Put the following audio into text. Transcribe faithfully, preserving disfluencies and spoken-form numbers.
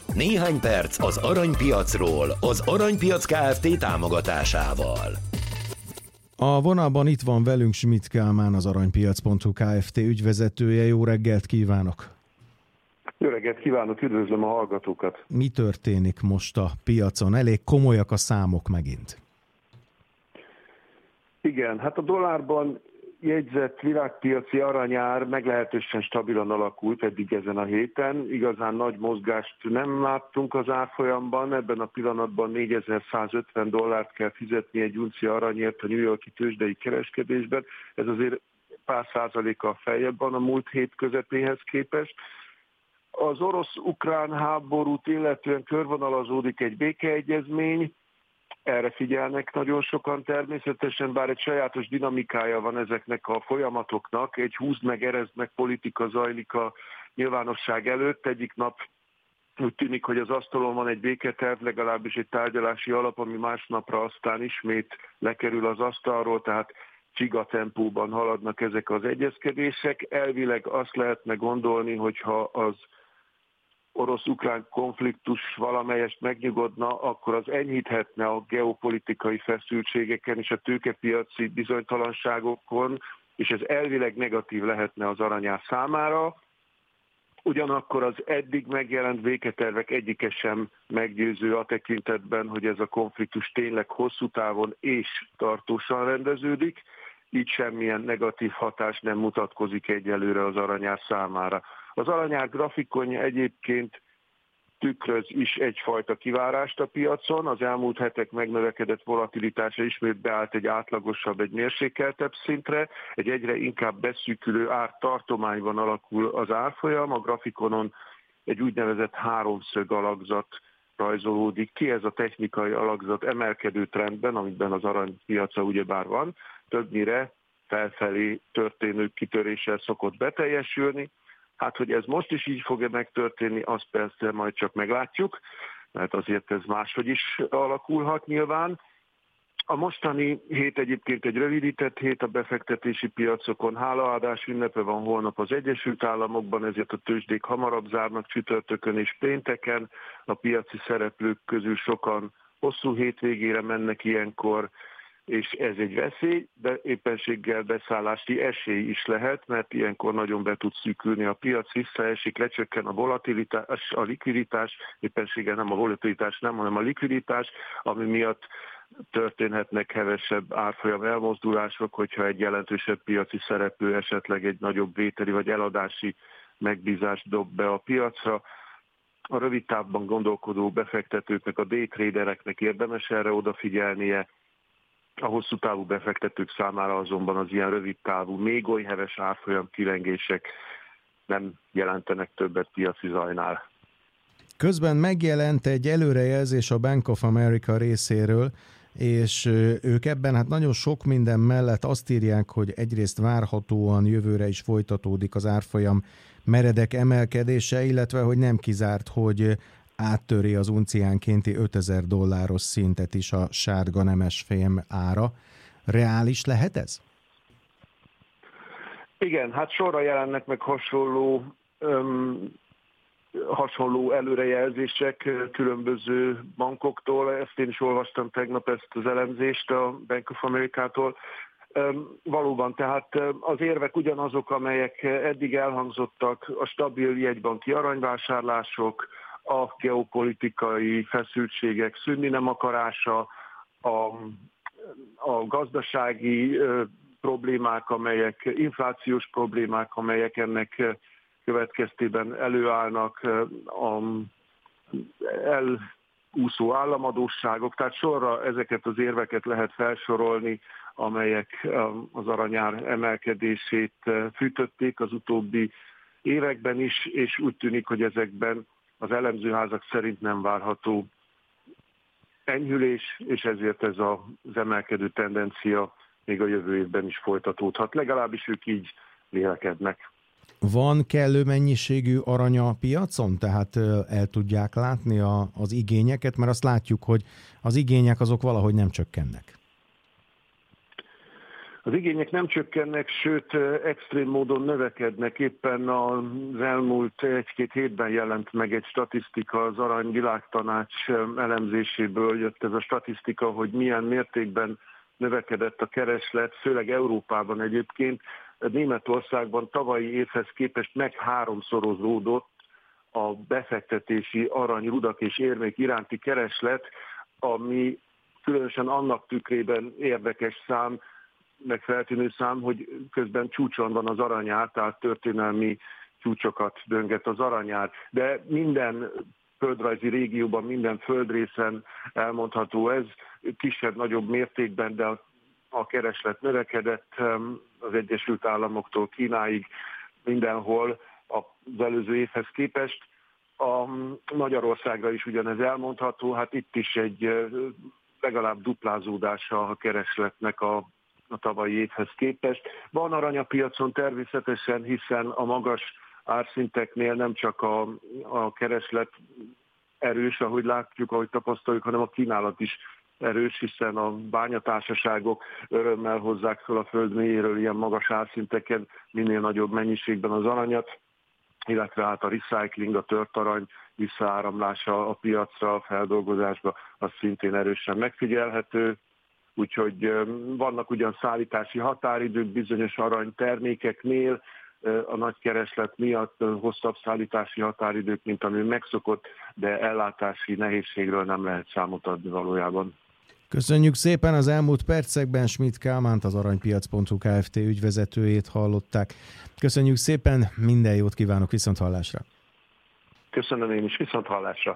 Néhány perc az aranypiacról, az Aranypiac Kft. Támogatásával. A vonalban itt van velünk Schmidt Kálmán, az aranypiac pont hu Kft. Ügyvezetője. Jó reggelt kívánok! Jó reggelt kívánok, üdvözlöm a hallgatókat! Mi történik most a piacon? Elég komolyak a számok megint. Igen, hát a dollárban jegyzett világpiaci aranyár meglehetősen stabilan alakult eddig ezen a héten. Igazán nagy mozgást nem láttunk az árfolyamban. Ebben a pillanatban négyezer-százötven dollárt kell fizetni egy uncia aranyért a New York-i tőzsdei kereskedésben. Ez azért pár százalékkal feljebb van a múlt hét közepéhez képest. Az orosz-ukrán háborút illetően körvonalazódik egy békeegyezmény. Erre figyelnek nagyon sokan természetesen, bár egy sajátos dinamikája van ezeknek a folyamatoknak. Egy húzd meg, erezd meg politika zajlik a nyilvánosság előtt. Egyik nap úgy tűnik, hogy az asztalon van egy béketerv, legalábbis egy tárgyalási alap, ami másnapra aztán ismét lekerül az asztalról, tehát csiga tempóban haladnak ezek az egyezkedések. Elvileg azt lehetne gondolni, hogyha az orosz-ukrán konfliktus valamelyest megnyugodna, akkor az enyhíthetne a geopolitikai feszültségeken és a tőkepiaci bizonytalanságokon, és ez elvileg negatív lehetne az aranyár számára. Ugyanakkor az eddig megjelent béketervek egyike sem meggyőző a tekintetben, hogy ez a konfliktus tényleg hosszú távon és tartósan rendeződik, így semmilyen negatív hatás nem mutatkozik egyelőre az aranyár számára. Az aranyár grafikonja egyébként tükröz is egyfajta kivárást a piacon. Az elmúlt hetek megnövekedett volatilitása ismét beállt egy átlagosabb, egy mérsékeltebb szintre. Egy egyre inkább beszűkülő ártartományban alakul az árfolyam. A grafikonon egy úgynevezett háromszög alakzat rajzolódik ki. Ez a technikai alakzat emelkedő trendben, amiben az aranypiaca ugyebár van, többnyire felfelé történő kitöréssel szokott beteljesülni. Hát, hogy ez most is így fog-e megtörténni, azt persze majd csak meglátjuk, mert azért ez máshogy is alakulhat nyilván. A mostani hét egyébként egy rövidített hét a befektetési piacokon. Hálaadás ünnepe van holnap az Egyesült Államokban, ezért a tőzsdék hamarabb zárnak csütörtökön és pénteken. A piaci szereplők közül sokan hosszú hétvégére mennek ilyenkor, és ez egy veszély, de éppenséggel beszállási esély is lehet, mert ilyenkor nagyon be tud szűkülni a piac, visszaesik, lecsökken a volatilitás, a likviditás, éppenséggel nem a volatilitás, nem, hanem a likviditás, ami miatt történhetnek hevesebb árfolyam elmozdulások, hogyha egy jelentősebb piaci szereplő esetleg egy nagyobb vételi vagy eladási megbízást dob be a piacra. A rövid távban gondolkodó befektetőknek, a daytradereknek érdemes erre odafigyelnie. A hosszú távú befektetők számára azonban az ilyen rövid távú, még oly heves árfolyam kilengések nem jelentenek többet piaci zajnál. Közben megjelent egy előrejelzés a Bank of America részéről, és ők ebben hát nagyon sok minden mellett azt írják, hogy egyrészt várhatóan jövőre is folytatódik az árfolyam meredek emelkedése, illetve hogy nem kizárt, hogy áttöri az unciánkénti ötezer dolláros szintet is a sárga nemes fém ára. Reális lehet ez? Igen, hát sorra jelennek meg hasonló, öm, hasonló előrejelzések különböző bankoktól. Ezt én is olvastam tegnap, ezt az elemzést a Bank of America-tól. Öm, valóban, tehát az érvek ugyanazok, amelyek eddig elhangzottak, a stabil jegybanki aranyvásárlások, a geopolitikai feszültségek szűnni nem akarása, a, a gazdasági ö, problémák, amelyek, inflációs problémák, amelyek ennek következtében előállnak, a elúszó államadósságok, tehát sorra ezeket az érveket lehet felsorolni, amelyek az aranyár emelkedését fűtötték az utóbbi években is, és úgy tűnik, hogy ezekben az elemzőházak szerint nem várható enyhülés, és ezért ez az emelkedő tendencia még a jövő évben is folytatódhat. Legalábbis ők így vélekednek. Van kellő mennyiségű arany a piacon? Tehát el tudják látni a, az igényeket? Mert azt látjuk, hogy az igények azok valahogy nem csökkennek. Az igények nem csökkennek, sőt extrém módon növekednek. Éppen az elmúlt egy-két hétben jelent meg egy statisztika, az Arany Világtanács elemzéséből jött ez a statisztika, hogy milyen mértékben növekedett a kereslet, főleg Európában egyébként. Németországban tavalyi évhez képest meg háromszorozódott a befektetési arany, rudak és érmék iránti kereslet, ami különösen annak tükrében érdekes szám, meg feltűnő szám, hogy közben csúcson van az aranyár, tehát történelmi csúcsokat dönget az aranyár. De minden földrajzi régióban, minden földrészen elmondható ez, kisebb-nagyobb mértékben, de a, a kereslet növekedett az Egyesült Államoktól Kínáig, mindenhol az előző évhez képest. A Magyarországra is ugyanez elmondható, hát itt is egy legalább duplázódása a keresletnek a, a tavalyi évhez képest. Van arany a piacon természetesen, hiszen a magas árszinteknél nem csak a, a kereslet erős, ahogy látjuk, ahogy tapasztaljuk, hanem a kínálat is erős, hiszen a bányatársaságok örömmel hozzák fel a föld mélyéről ilyen magas árszinteken minél nagyobb mennyiségben az aranyat, illetve hát a recycling, a tört arany visszaáramlása a piacra, a feldolgozásba, az szintén erősen megfigyelhető. Úgyhogy vannak ugyan szállítási határidők bizonyos aranytermékeknél, a nagy kereslet miatt hosszabb szállítási határidők, mint ami megszokott, de ellátási nehézségről nem lehet számot adni valójában. Köszönjük szépen, az elmúlt percekben Schmidt Kálmánt, az aranypiac pont hu Kft. Ügyvezetőjét hallották. Köszönjük szépen, minden jót kívánok, viszonthallásra! Köszönöm én is, viszonthallásra!